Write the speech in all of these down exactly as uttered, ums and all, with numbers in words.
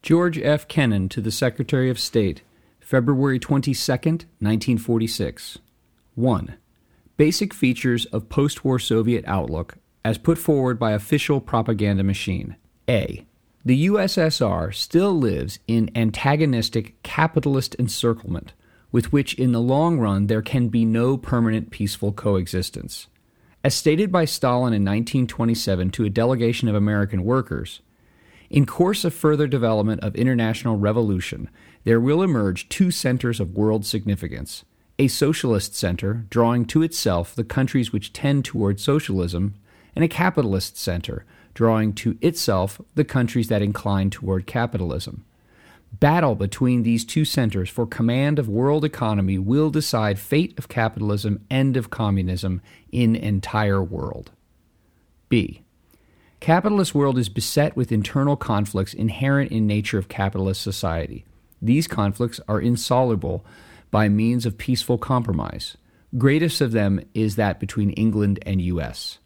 George F. Kennan to the Secretary of State, February twenty-second, nineteen forty-six. one. Basic features of post-war Soviet outlook as put forward by official propaganda machine. A. The U S S R still lives in antagonistic capitalist encirclement, with which in the long run there can be no permanent peaceful coexistence. As stated by Stalin in nineteen twenty-seven to a delegation of American workers, in course of further development of international revolution, there will emerge two centers of world significance, a socialist center drawing to itself the countries which tend toward socialism, and a capitalist center drawing to itself the countries that incline toward capitalism. Battle between these two centers for command of world economy will decide fate of capitalism and of communism in entire world. B. Capitalist world is beset with internal conflicts inherent in nature of capitalist society. These conflicts are insoluble by means of peaceful compromise. Greatest of them is that between England and U S.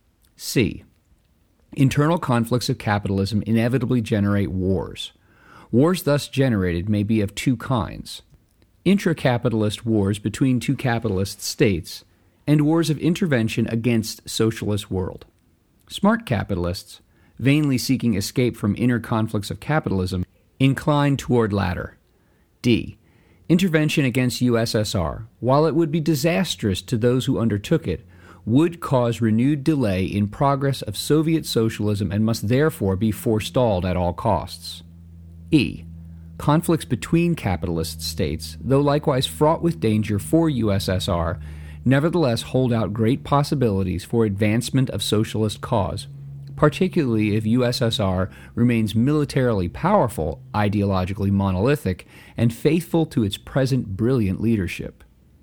C. Internal conflicts of capitalism inevitably generate wars. Wars thus generated may be of two kinds: intra-capitalist wars between two capitalist states, and wars of intervention against socialist world. Smart capitalists, vainly seeking escape from inner conflicts of capitalism, incline toward latter. D. Intervention against U S S R, while it would be disastrous to those who undertook it, would cause renewed delay in progress of Soviet socialism and must therefore be forestalled at all costs. E. Conflicts between capitalist states, though likewise fraught with danger for U S S R, nevertheless hold out great possibilities for advancement of socialist cause, particularly if U S S R remains militarily powerful, ideologically monolithic, and faithful to its present brilliant leadership.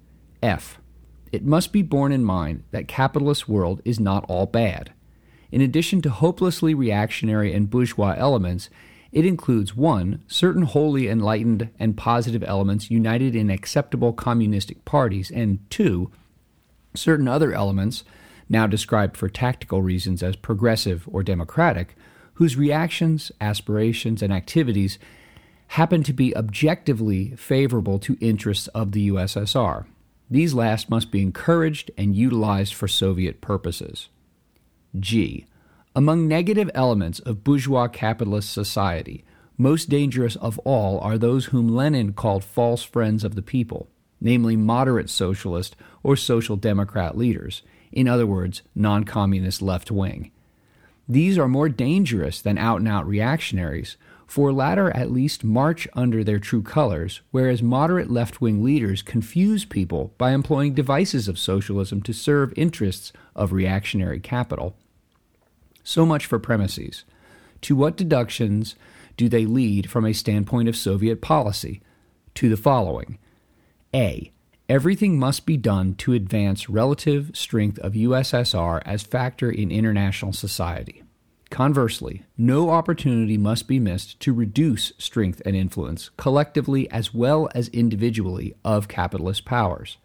F. It must be borne in mind that capitalist world is not all bad. In addition to hopelessly reactionary and bourgeois elements, it includes one, certain wholly enlightened and positive elements united in acceptable communistic parties, and two, certain other elements, now described for tactical reasons as progressive or democratic, whose reactions, aspirations, and activities happen to be objectively favorable to interests of the U S S R. These last must be encouraged and utilized for Soviet purposes. G. Among negative elements of bourgeois capitalist society, most dangerous of all are those whom Lenin called false friends of the people, namely moderate socialist or social democrat leaders, in other words, non-communist left wing. These are more dangerous than out-and-out reactionaries, for latter at least march under their true colors, whereas moderate left-wing leaders confuse people by employing devices of socialism to serve interests of reactionary capital. So much for premises. To what deductions do they lead from a standpoint of Soviet policy? To the following. A. Everything must be done to advance relative strength of U S S R as factor in international society. Conversely, no opportunity must be missed to reduce strength and influence, collectively as well as individually, of capitalist powers.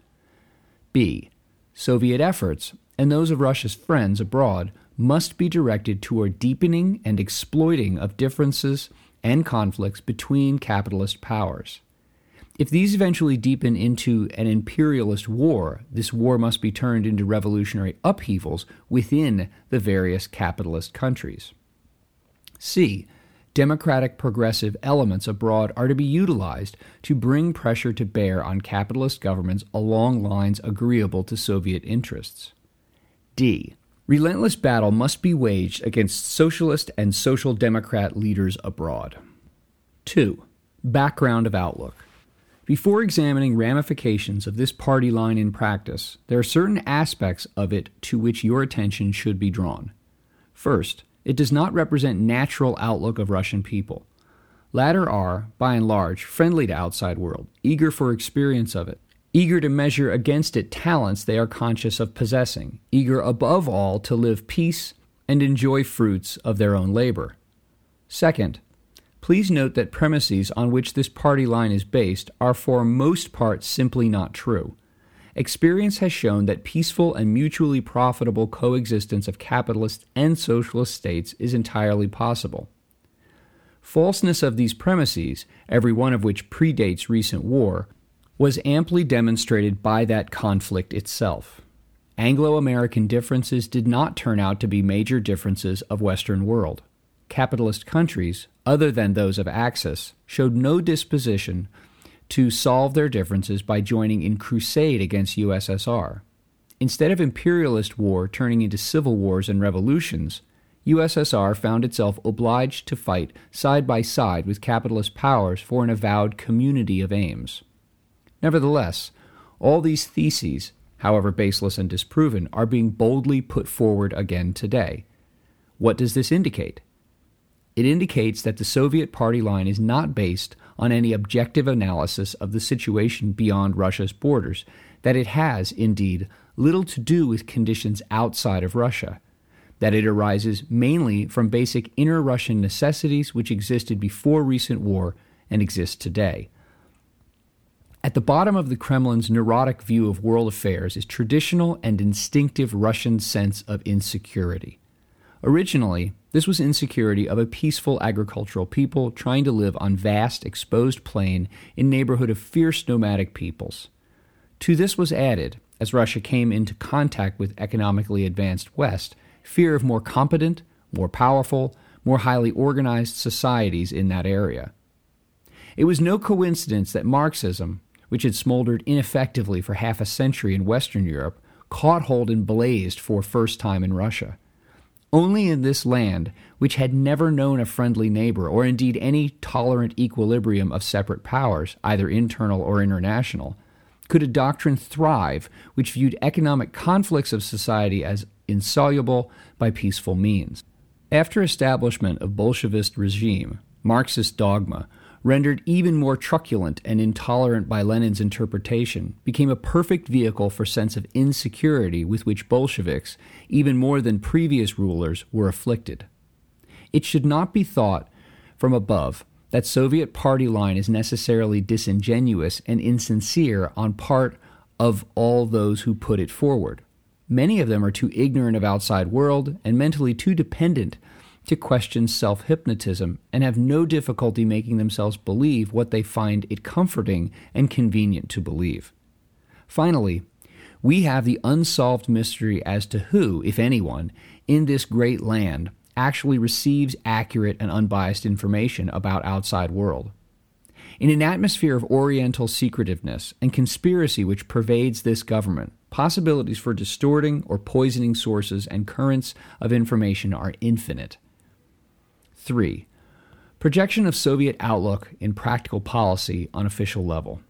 B. Soviet efforts, and those of Russia's friends abroad, must be directed toward deepening and exploiting of differences and conflicts between capitalist powers. If these eventually deepen into an imperialist war, this war must be turned into revolutionary upheavals within the various capitalist countries. C. Democratic progressive elements abroad are to be utilized to bring pressure to bear on capitalist governments along lines agreeable to Soviet interests. D. Relentless battle must be waged against socialist and social democrat leaders abroad. two. Background of outlook. Before examining ramifications of this party line in practice, there are certain aspects of it to which your attention should be drawn. First, it does not represent natural outlook of Russian people. Latter are, by and large, friendly to outside world, eager for experience of it, eager to measure against it talents they are conscious of possessing, eager above all to live peace and enjoy fruits of their own labor. Second, please note that premises on which this party line is based are for most part simply not true. Experience has shown that peaceful and mutually profitable coexistence of capitalist and socialist states is entirely possible. Falseness of these premises, every one of which predates recent war, was amply demonstrated by that conflict itself. Anglo-American differences did not turn out to be major differences of Western world. Capitalist countries, other than those of Axis, showed no disposition to solve their differences by joining in crusade against U S S R. Instead of imperialist war turning into civil wars and revolutions, U S S R found itself obliged to fight side by side with capitalist powers for an avowed community of aims. Nevertheless, all these theses, however baseless and disproven, are being boldly put forward again today. What does this indicate? It indicates that the Soviet party line is not based on any objective analysis of the situation beyond Russia's borders, that it has, indeed, little to do with conditions outside of Russia, that it arises mainly from basic inner Russian necessities which existed before recent war and exist today. At the bottom of the Kremlin's neurotic view of world affairs is traditional and instinctive Russian sense of insecurity. Originally, this was insecurity of a peaceful agricultural people trying to live on vast, exposed plain in neighborhood of fierce nomadic peoples. To this was added, as Russia came into contact with economically advanced West, fear of more competent, more powerful, more highly organized societies in that area. It was no coincidence that Marxism, which had smoldered ineffectively for half a century in Western Europe, caught hold and blazed for first time in Russia. Only in this land, which had never known a friendly neighbor or indeed any tolerant equilibrium of separate powers, either internal or international, could a doctrine thrive which viewed economic conflicts of society as insoluble by peaceful means. After establishment of Bolshevist regime, Marxist dogma, rendered even more truculent and intolerant by Lenin's interpretation, became a perfect vehicle for sense of insecurity with which Bolsheviks, even more than previous rulers, were afflicted. It should not be thought from above that Soviet party line is necessarily disingenuous and insincere on part of all those who put it forward. Many of them are too ignorant of outside world and mentally too dependent to question self-hypnotism and have no difficulty making themselves believe what they find it comforting and convenient to believe. Finally, we have the unsolved mystery as to who, if anyone, in this great land actually receives accurate and unbiased information about outside world. In an atmosphere of Oriental secretiveness and conspiracy which pervades this government, possibilities for distorting or poisoning sources and currents of information are infinite. Three, projection of Soviet outlook in practical policy on official level.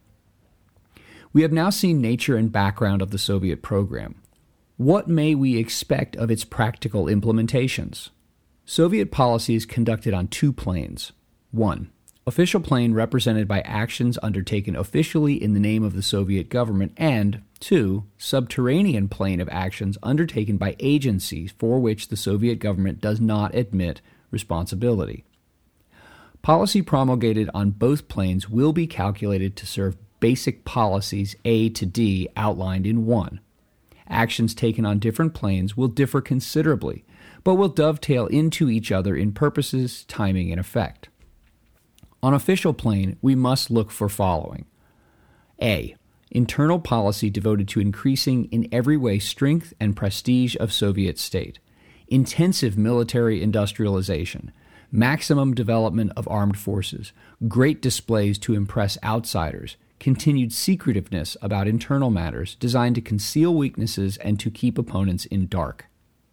We have now seen nature and background of the Soviet program. What may we expect of its practical implementations? Soviet policy is conducted on two planes. One, official plane represented by actions undertaken officially in the name of the Soviet government, and two, subterranean plane of actions undertaken by agencies for which the Soviet government does not admit responsibility. Policy promulgated on both planes will be calculated to serve basic policies A to D outlined in one. Actions taken on different planes will differ considerably, but will dovetail into each other in purposes, timing, and effect. On official plane, we must look for following. A. Internal policy devoted to increasing in every way strength and prestige of Soviet state. Intensive military industrialization, maximum development of armed forces, great displays to impress outsiders, continued secretiveness about internal matters designed to conceal weaknesses and to keep opponents in dark.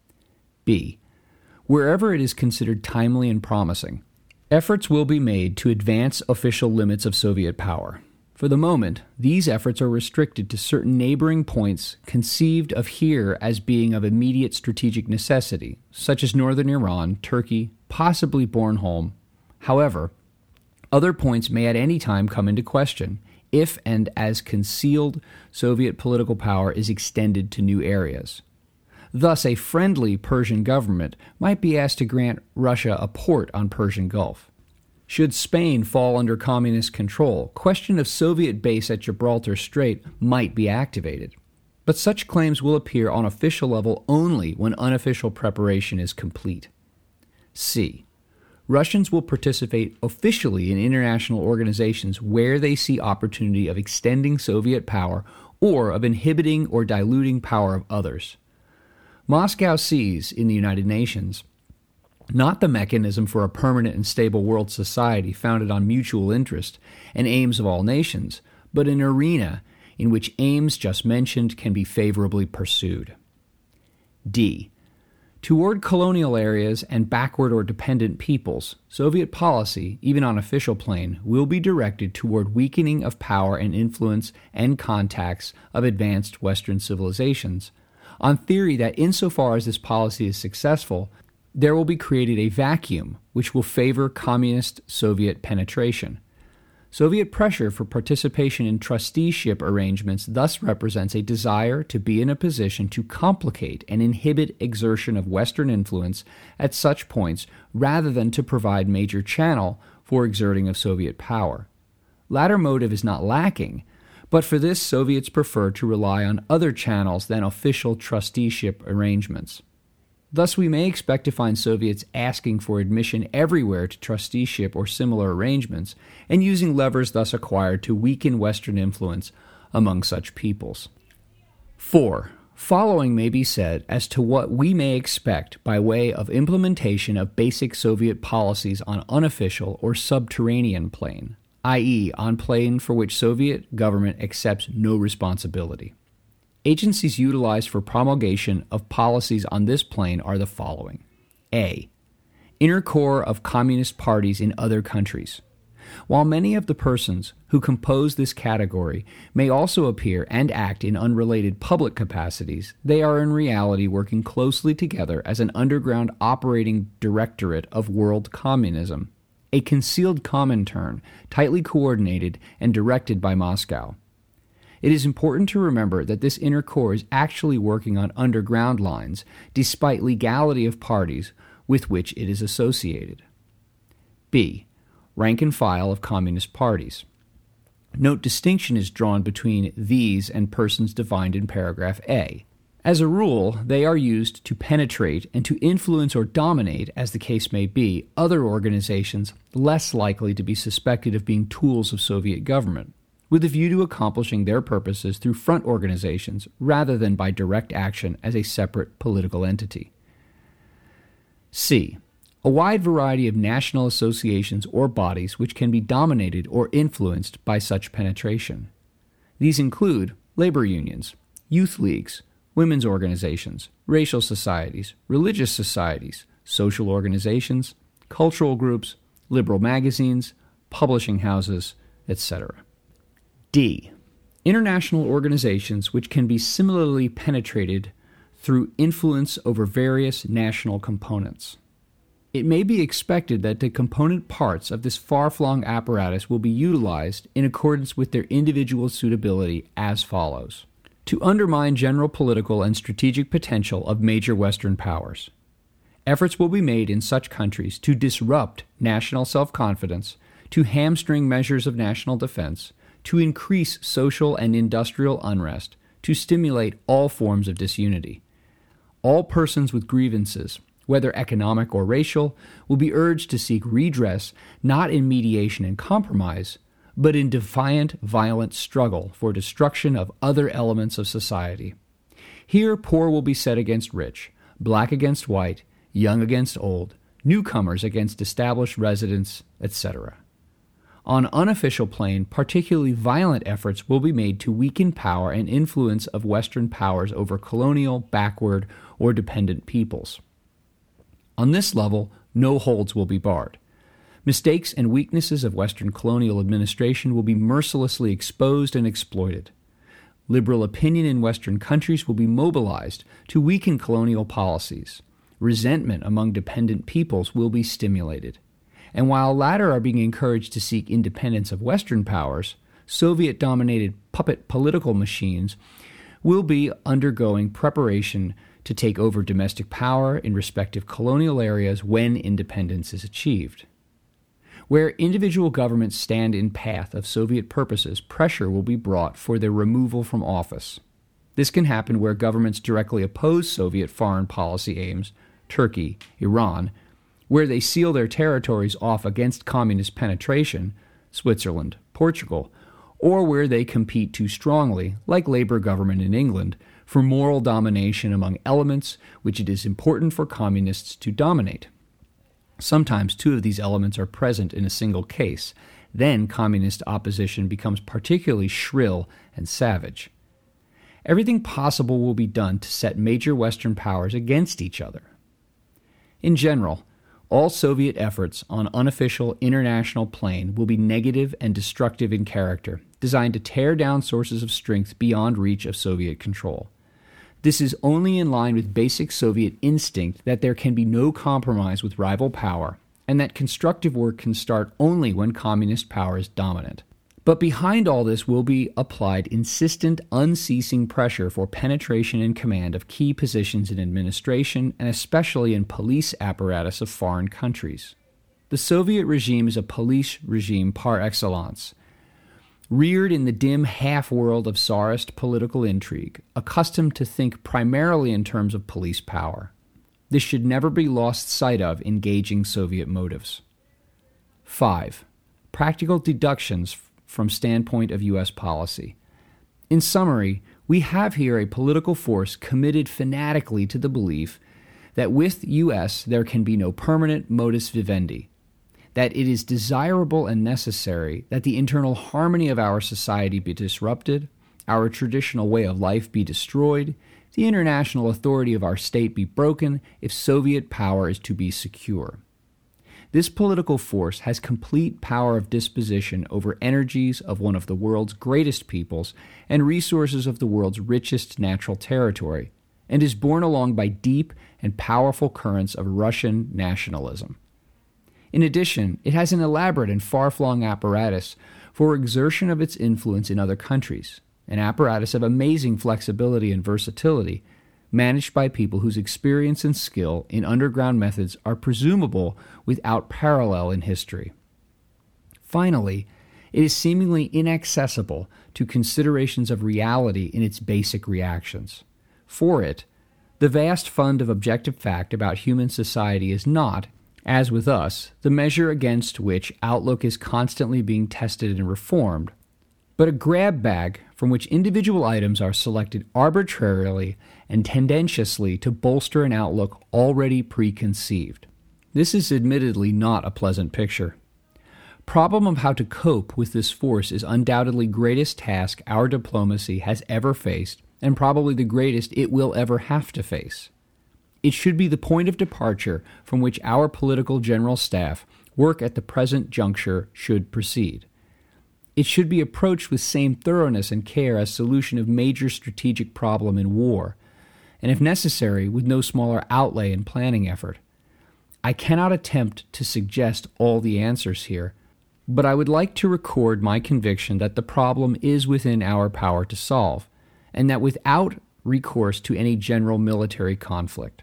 B. Wherever it is considered timely and promising, efforts will be made to advance official limits of Soviet power. For the moment, these efforts are restricted to certain neighboring points conceived of here as being of immediate strategic necessity, such as northern Iran, Turkey, possibly Bornholm. However, other points may at any time come into question, if and as concealed Soviet political power is extended to new areas. Thus, a friendly Persian government might be asked to grant Russia a port on Persian Gulf. Should Spain fall under communist control, question of Soviet base at Gibraltar Strait might be activated. But such claims will appear on official level only when unofficial preparation is complete. C. Russians will participate officially in international organizations where they see opportunity of extending Soviet power or of inhibiting or diluting power of others. Moscow sees in the United Nations not the mechanism for a permanent and stable world society founded on mutual interest and aims of all nations, but an arena in which aims just mentioned can be favorably pursued. D. Toward colonial areas and backward or dependent peoples, Soviet policy, even on official plane, will be directed toward weakening of power and influence and contacts of advanced Western civilizations, on theory that insofar as this policy is successful, there will be created a vacuum which will favor communist Soviet penetration. Soviet pressure for participation in trusteeship arrangements thus represents a desire to be in a position to complicate and inhibit exertion of Western influence at such points rather than to provide major channel for exerting of Soviet power. Latter motive is not lacking, but for this Soviets prefer to rely on other channels than official trusteeship arrangements. Thus, we may expect to find Soviets asking for admission everywhere to trusteeship or similar arrangements, and using levers thus acquired to weaken Western influence among such peoples. four. Following may be said as to what we may expect by way of implementation of basic Soviet policies on unofficial or subterranean plane, that is, on plane for which Soviet government accepts no responsibility. Agencies utilized for promulgation of policies on this plane are the following. A. Inner core of communist parties in other countries. While many of the persons who compose this category may also appear and act in unrelated public capacities, they are in reality working closely together as an underground operating directorate of world communism, a concealed Comintern tightly coordinated and directed by Moscow. It is important to remember that this inner core is actually working on underground lines, despite legality of parties with which it is associated. B. Rank and file of communist parties. Note distinction is drawn between these and persons defined in paragraph A. As a rule, they are used to penetrate and to influence or dominate, as the case may be, other organizations less likely to be suspected of being tools of Soviet government, with a view to accomplishing their purposes through front organizations rather than by direct action as a separate political entity. C. A wide variety of national associations or bodies which can be dominated or influenced by such penetration. These include labor unions, youth leagues, women's organizations, racial societies, religious societies, social organizations, cultural groups, liberal magazines, publishing houses, et cetera. D. International organizations which can be similarly penetrated through influence over various national components. It may be expected that the component parts of this far-flung apparatus will be utilized in accordance with their individual suitability as follows. To undermine general political and strategic potential of major Western powers. Efforts will be made in such countries to disrupt national self-confidence, to hamstring measures of national defense, to increase social and industrial unrest, to stimulate all forms of disunity. All persons with grievances, whether economic or racial, will be urged to seek redress not in mediation and compromise, but in defiant, violent struggle for destruction of other elements of society. Here poor will be set against rich, black against white, young against old, newcomers against established residents, et cetera. On unofficial plane, particularly violent efforts will be made to weaken power and influence of Western powers over colonial, backward, or dependent peoples. On this level, no holds will be barred. Mistakes and weaknesses of Western colonial administration will be mercilessly exposed and exploited. Liberal opinion in Western countries will be mobilized to weaken colonial policies. Resentment among dependent peoples will be stimulated. And while latter are being encouraged to seek independence of Western powers, Soviet-dominated puppet political machines will be undergoing preparation to take over domestic power in respective colonial areas when independence is achieved. Where individual governments stand in path of Soviet purposes, pressure will be brought for their removal from office. This can happen where governments directly oppose Soviet foreign policy aims, Turkey, Iran, where they seal their territories off against communist penetration, Switzerland, Portugal, or where they compete too strongly, like Labour government in England, for moral domination among elements which it is important for communists to dominate. Sometimes two of these elements are present in a single case. Then communist opposition becomes particularly shrill and savage. Everything possible will be done to set major Western powers against each other. In general, all Soviet efforts on unofficial international plane will be negative and destructive in character, designed to tear down sources of strength beyond reach of Soviet control. This is only in line with basic Soviet instinct that there can be no compromise with rival power, and that constructive work can start only when communist power is dominant. But behind all this will be applied insistent, unceasing pressure for penetration and command of key positions in administration and especially in police apparatus of foreign countries. The Soviet regime is a police regime par excellence. Reared in the dim half-world of Tsarist political intrigue, accustomed to think primarily in terms of police power. This should never be lost sight of in gauging Soviet motives. five. Practical deductions from standpoint of U S policy. In summary, we have here a political force committed fanatically to the belief that with U S there can be no permanent modus vivendi, that it is desirable and necessary that the internal harmony of our society be disrupted, our traditional way of life be destroyed, the international authority of our state be broken if Soviet power is to be secure. This political force has complete power of disposition over energies of one of the world's greatest peoples and resources of the world's richest natural territory, and is borne along by deep and powerful currents of Russian nationalism. In addition, it has an elaborate and far-flung apparatus for exertion of its influence in other countries, an apparatus of amazing flexibility and versatility, managed by people whose experience and skill in underground methods are presumable without parallel in history. Finally, it is seemingly inaccessible to considerations of reality in its basic reactions. For it, the vast fund of objective fact about human society is not, as with us, the measure against which outlook is constantly being tested and reformed, but a grab bag from which individual items are selected arbitrarily and tendentiously to bolster an outlook already preconceived. This is admittedly not a pleasant picture. Problem of how to cope with this force is undoubtedly greatest task our diplomacy has ever faced, and probably the greatest it will ever have to face. It should be the point of departure from which our political general staff work at the present juncture should proceed. It should be approached with same thoroughness and care as solution of major strategic problem in war, and if necessary, with no smaller outlay and planning effort. I cannot attempt to suggest all the answers here, but I would like to record my conviction that the problem is within our power to solve, and that without recourse to any general military conflict.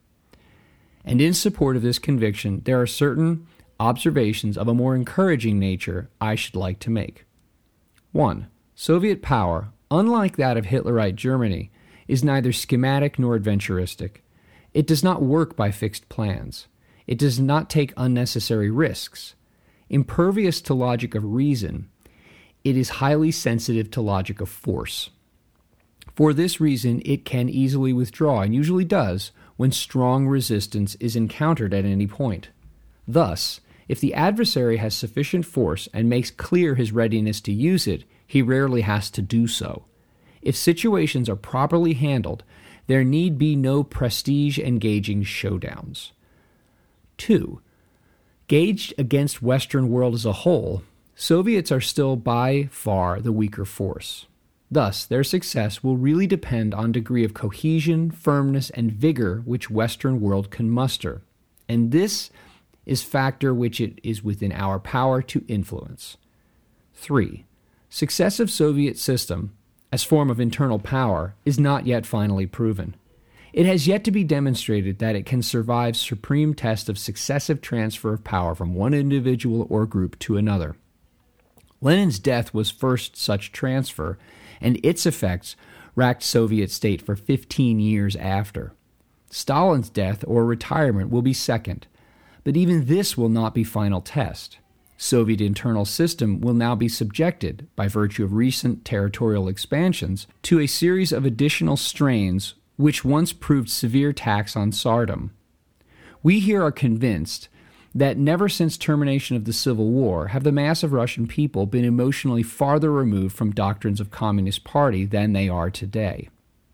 And in support of this conviction, there are certain observations of a more encouraging nature I should like to make. One, Soviet power, unlike that of Hitlerite Germany, is neither schematic nor adventuristic. It does not work by fixed plans. It does not take unnecessary risks. Impervious to logic of reason, it is highly sensitive to logic of force. For this reason, it can easily withdraw, and usually does, when strong resistance is encountered at any point. Thus, if the adversary has sufficient force and makes clear his readiness to use it, he rarely has to do so. If situations are properly handled, there need be no prestige-engaging showdowns. Two, gauged against Western world as a whole, Soviets are still by far the weaker force. Thus, their success will really depend on degree of cohesion, firmness, and vigor which Western world can muster, and this is factor which it is within our power to influence. Three, success of Soviet system as form of internal power is not yet finally proven. It has yet to be demonstrated that it can survive supreme test of successive transfer of power from one individual or group to another. Lenin's death was first such transfer, and its effects racked Soviet state for fifteen years after. Stalin's death or retirement will be second, But even this will not be final test. Soviet internal system will now be subjected, by virtue of recent territorial expansions, to a series of additional strains which once proved severe tax on Tsardom. We here are convinced that never since termination of the Civil War have the mass of Russian people been emotionally farther removed from doctrines of Communist Party than they are today.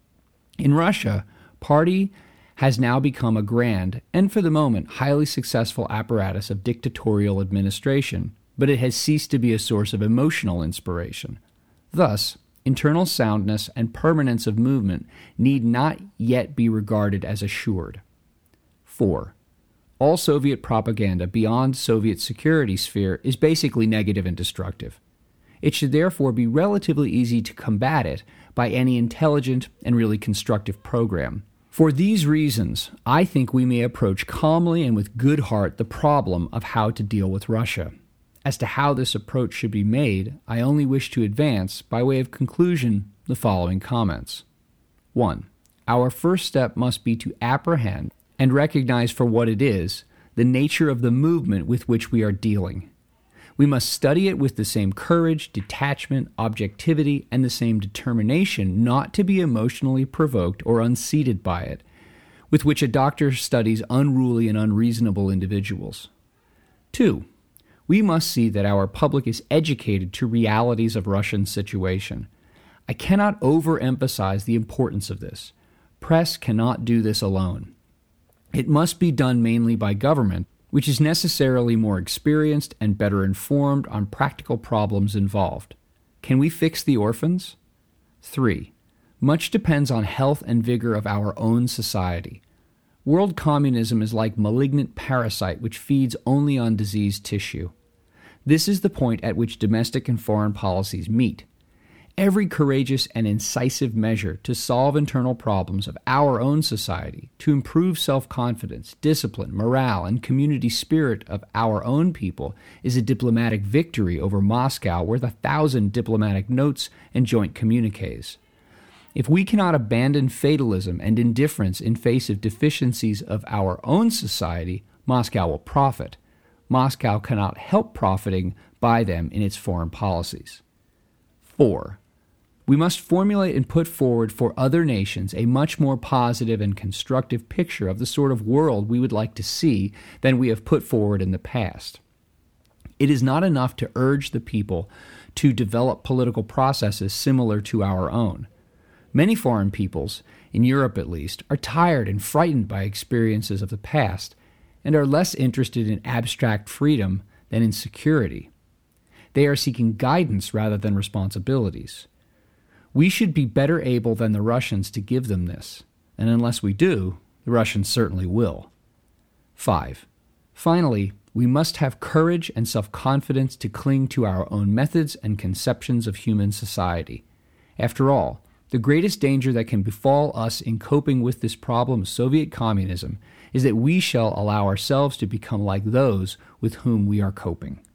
In Russia, party has now become a grand, and for the moment, highly successful apparatus of dictatorial administration, but it has ceased to be a source of emotional inspiration. Thus, internal soundness and permanence of movement need not yet be regarded as assured. four. All Soviet propaganda beyond Soviet security sphere is basically negative and destructive. It should therefore be relatively easy to combat it by any intelligent and really constructive program. For these reasons, I think we may approach calmly and with good heart the problem of how to deal with Russia. As to how this approach should be made, I only wish to advance, by way of conclusion, the following comments. one. Our first step must be to apprehend and recognize for what it is the nature of the movement with which we are dealing. We must study it with the same courage, detachment, objectivity, and the same determination not to be emotionally provoked or unseated by it, with which a doctor studies unruly and unreasonable individuals. Two, we must see that our public is educated to realities of Russian situation. I cannot overemphasize the importance of this. Press cannot do this alone. It must be done mainly by government, which is necessarily more experienced and better informed on practical problems involved. Can we fix the orphans? Three, much depends on health and vigor of our own society. World communism is like malignant parasite which feeds only on diseased tissue. This is the point at which domestic and foreign policies meet. Every courageous and incisive measure to solve internal problems of our own society, to improve self-confidence, discipline, morale, and community spirit of our own people is a diplomatic victory over Moscow worth a thousand diplomatic notes and joint communiques. If we cannot abandon fatalism and indifference in face of deficiencies of our own society, Moscow will profit. Moscow cannot help profiting by them in its foreign policies. Four, we must formulate and put forward for other nations a much more positive and constructive picture of the sort of world we would like to see than we have put forward in the past. It is not enough to urge the people to develop political processes similar to our own. Many foreign peoples, in Europe at least, are tired and frightened by experiences of the past and are less interested in abstract freedom than in security. They are seeking guidance rather than responsibilities. We should be better able than the Russians to give them this, and unless we do, the Russians certainly will. Five, finally, we must have courage and self-confidence to cling to our own methods and conceptions of human society. After all, the greatest danger that can befall us in coping with this problem of Soviet communism is that we shall allow ourselves to become like those with whom we are coping.